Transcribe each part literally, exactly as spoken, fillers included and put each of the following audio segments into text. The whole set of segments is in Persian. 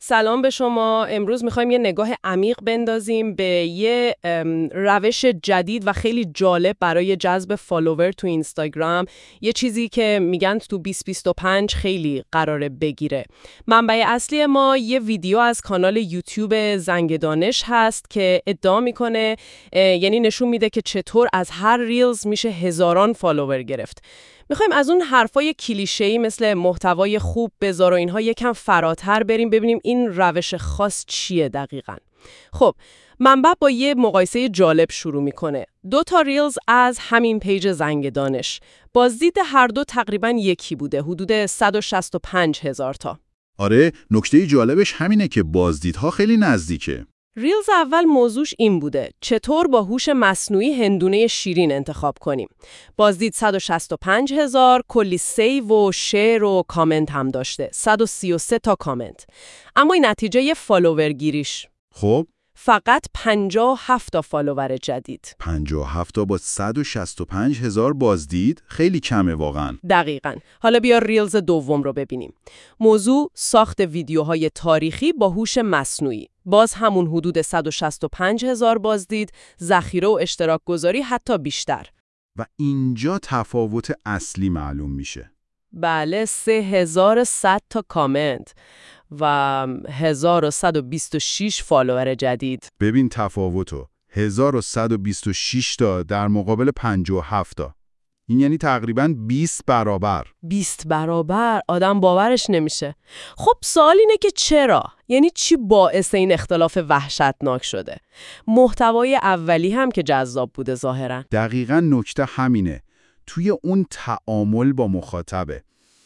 سلام به شما. امروز میخوایم یه نگاه عمیق بندازیم به یه روش جدید و خیلی جالب برای جذب فالوور تو اینستاگرام. یه چیزی که میگن تو بیست بیست و پنج خیلی قراره بگیره. منبع اصلی ما یه ویدیو از کانال یوتیوب زنگ دانش هست که ادعا میکنه، یعنی نشون میده که چطور از هر ریلز میشه هزاران فالوور گرفت. میخوایم از اون حرفای کلیشه‌ای مثل محتوای خوب بذار و اینها یکم فراتر بریم ببینیم این روش خاص چیه دقیقاً. خب، منبع با یه مقایسه جالب شروع میکنه. دو تا ریلز از همین پیج زنگ دانش. بازدید هر دو تقریباً یکی بوده، حدود صد و شصت و پنج هزار تا. آره، نکته جالبش همینه که بازدیدها خیلی نزدیکه. ریلز اول موضوعش این بوده: چطور با هوش مصنوعی هندونه شیرین انتخاب کنیم. بازدید صد و شصت و پنج هزار، کلی سیو و شیر و کامنت هم داشته، صد و سی و سه تا کامنت. اما این نتیجه یه فالوور گیریش. خب فقط پنجاه و هفت تا فالوور جدید. پنجاه و هفت تا با صد و شصت و پنج هزار بازدید خیلی کمه واقعا. دقیقاً. حالا بیا ریلز دوم رو ببینیم. موضوع ساخت ویدیوهای تاریخی با هوش مصنوعی. باز همون حدود صد و شصت و پنج هزار بازدید، ذخیره و اشتراک گذاری حتی بیشتر. و اینجا تفاوت اصلی معلوم میشه. بله، سه هزار و صد تا کامنت و هزار و صد و بیست و شش فالوور جدید. ببین تفاوتو، هزار و صد و بیست و شش تا در مقابل پنجاه و هفت تا. این یعنی تقریباً بیست برابر. بیست برابر، آدم باورش نمیشه. خب سوال اینه که چرا؟ یعنی چی باعث این اختلاف وحشتناک شده؟ محتوای اولی هم که جذاب بوده ظاهراً. دقیقاً نکته همینه. توی اون تعامل با مخاطبه.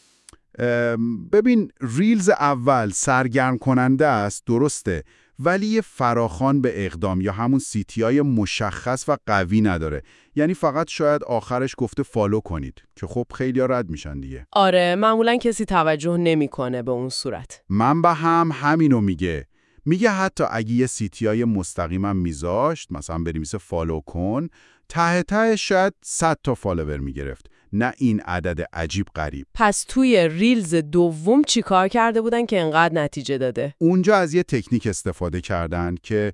ببین ریلز اول سرگرم کننده است، درسته، ولی یه فراخوان به اقدام یا همون سیتیای مشخص و قوی نداره. یعنی فقط شاید آخرش گفته فالو کنید که خب خیلی ها رد میشن دیگه. آره، معمولا کسی توجه نمیکنه به اون صورت. منبع هم همینو میگه. میگه حتی اگه یه سیتیای مستقیمم میذاشت، مثلا بنویسه فالو کن، ته ته شاید صد تا فالوور میگرفت، نه این عدد عجیب غریب. پس توی ریلز دوم چی کار کرده بودن که انقدر نتیجه داده؟ اونجا از یه تکنیک استفاده کردن که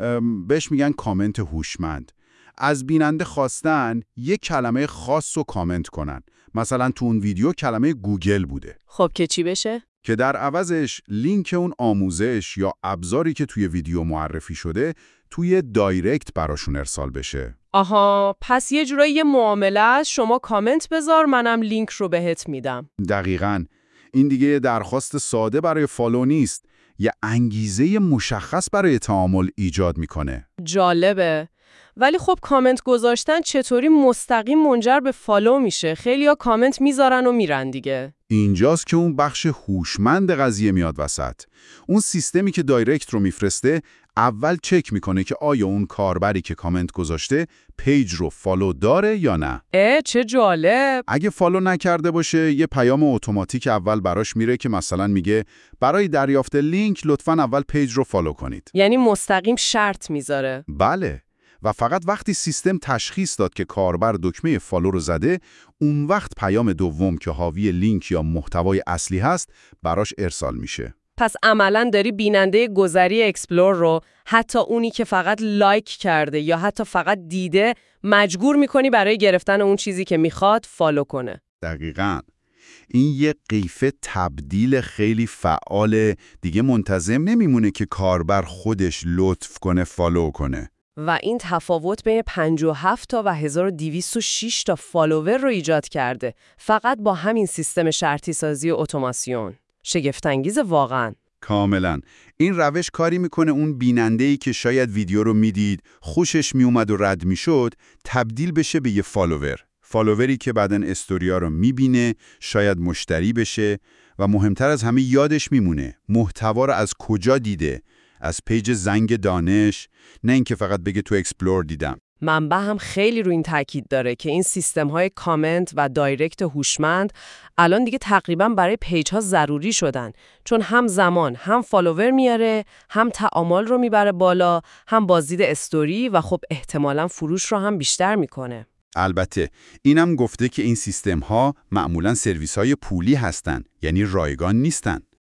بهش میگن کامنت هوشمند. از بیننده خواستن یک کلمه خاص رو کامنت کنن. مثلا تو اون ویدیو کلمه گوگل بوده. خب که چی بشه؟ که در عوضش لینک اون آموزش یا ابزاری که توی ویدیو معرفی شده توی دایرکت براشون ارسال بشه. آها، پس یه جورایی یه معامله است، شما کامنت بذار منم لینک رو بهت میدم. دقیقاً. این دیگه یه درخواست ساده برای فالو نیست، یه انگیزه مشخص برای تعامل ایجاد میکنه. جالبه. ولی خب کامنت گذاشتن چطوری مستقیم منجر به فالو میشه؟ خیلیا کامنت میذارن و میرن دیگه. اینجاست که اون بخش هوشمند قضیه میاد وسط. اون سیستمی که دایرکت رو میفرسته اول چک میکنه که آیا اون کاربری که کامنت گذاشته پیج رو فالو داره یا نه. اه چه جالب. اگه فالو نکرده باشه یه پیام اتوماتیک اول براش میره که مثلا میگه برای دریافت لینک لطفاً اول پیج رو فالو کنید. یعنی مستقیم شرط میذاره. بله. و فقط وقتی سیستم تشخیص داد که کاربر دکمه فالو رو زده، اون وقت پیام دوم که حاوی لینک یا محتوای اصلی هست براش ارسال میشه. پس عملاً داری بیننده گذری اکسپلور رو، حتی اونی که فقط لایک کرده یا حتی فقط دیده، مجبور میکنی برای گرفتن اون چیزی که میخواد فالو کنه. دقیقاً. این یه قیفه تبدیل خیلی فعال، دیگه منتظم نمیمونه که کاربر خودش لطف کنه فالو کنه. و این تفاوت بین پنجاه و هفت تا و هزار و دویست و شش تا فالوور رو ایجاد کرده، فقط با همین سیستم شرطی سازی و اتوماسیون. شگفت‌انگیز واقعاً. کاملاً. این روش کاری میکنه اون بیننده‌ای که شاید ویدیو رو میدید، خوشش میومد و رد میشد، تبدیل بشه به یه فالوور. فالووری که بعدن استوریا رو میبینه، شاید مشتری بشه و مهمتر از همه یادش میمونه محتوا رو از کجا دیده، از پیج زنگ دانش، نه اینکه فقط بگه تو اکسپلور دیدم. منبع هم خیلی رو این تاکید داره که این سیستم‌های کامنت و دایرکت هوشمند الان دیگه تقریباً برای پیج‌ها ضروری شدن، چون هم زمان هم فالوور میاره، هم تعامل رو میبره بالا، هم بازدید استوری و خب احتمالاً فروش رو هم بیشتر میکنه. البته اینم گفته که این سیستم‌ها معمولاً سرویس‌های پولی هستن، یعنی رایگان نیستن.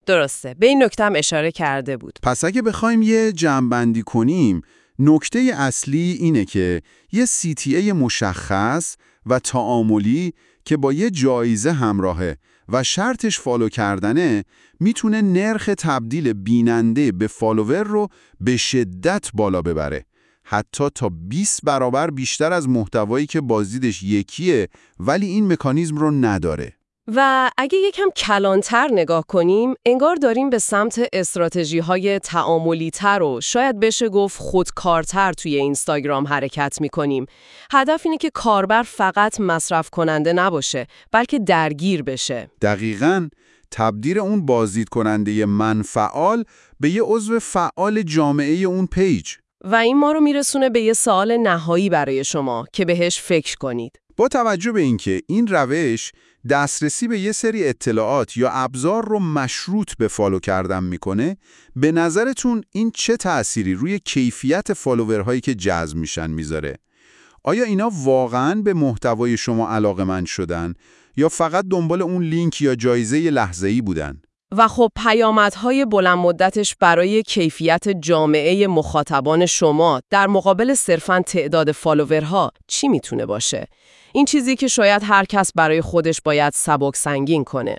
درسته. به این نکته هم اشاره کرده بود. پس اگه بخوایم یه جمع‌بندی کنیم، نکته اصلی اینه که یه سی تی ای مشخص و تعاملی که با یه جایزه همراهه و شرطش فالو کردنه میتونه نرخ تبدیل بیننده به فالوور رو به شدت بالا ببره. حتی تا بیست برابر بیشتر از محتوایی که بازدیدش یکیه ولی این مکانیزم رو نداره. و اگه یکم کلانتر نگاه کنیم، انگار داریم به سمت استراتژی‌های تعاملی‌تر و شاید بشه گفت خودکارتر توی اینستاگرام حرکت می‌کنیم. هدف اینه که کاربر فقط مصرف کننده نباشه، بلکه درگیر بشه. دقیقاً تبدیل اون بازدید کننده منفعال به یه عضو فعال جامعه اون پیج. و این ما رو میرسونه به یه سوال نهایی برای شما که بهش فکر کنید. با توجه به اینکه این روش دسترسی به یه سری اطلاعات یا ابزار رو مشروط به فالو کردن میکنه، به نظرتون این چه تأثیری روی کیفیت فالوورهایی که جذب میشن میذاره؟ آیا اینا واقعاً به محتوای شما علاقه‌مند شدن یا فقط دنبال اون لینک یا جایزه لحظه‌ای بودن؟ و خب پیامدهای بلند مدتش برای کیفیت جامعه مخاطبان شما در مقابل صرفاً تعداد فالوورها چی میتونه باشه؟ این چیزی که شاید هر کس برای خودش باید سبک سنگین کنه.